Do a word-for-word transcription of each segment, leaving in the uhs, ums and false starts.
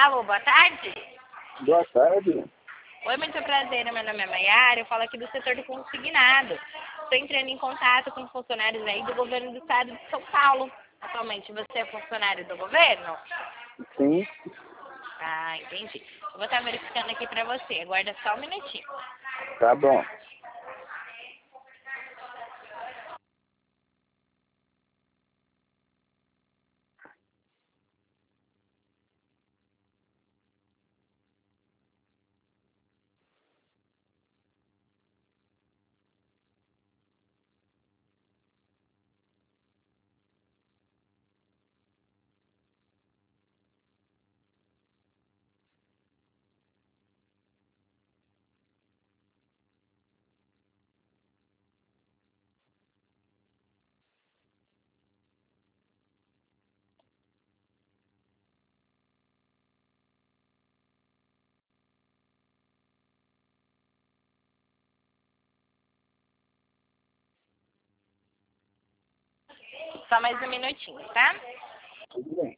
Alô, boa tarde. Boa tarde. Oi, muito prazer. Meu nome é Maiara. Eu falo aqui do setor de consignado. Estou entrando em contato com funcionários aí do governo do estado de São Paulo. Atualmente você é funcionário do governo? Sim. Ah, entendi. Eu vou estar verificando aqui para você. Aguarda só um minutinho. Tá bom. Só mais um minutinho, tá? Tudo bem.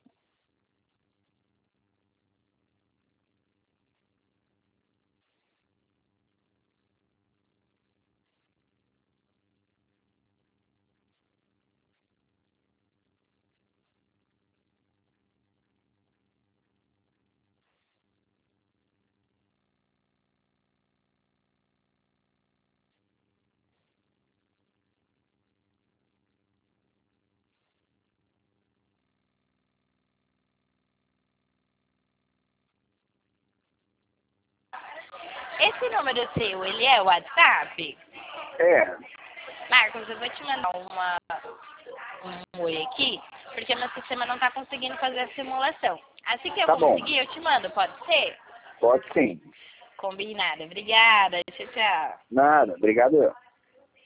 Esse número seu, ele é o WhatsApp? É. Marcos, eu vou te mandar uma, um oi aqui, porque meu sistema não está conseguindo fazer a simulação. Assim que eu Tá bom. conseguir, eu te mando, pode ser? Pode sim. Combinado. Obrigada. Tchau, tchau. Nada. Obrigado eu.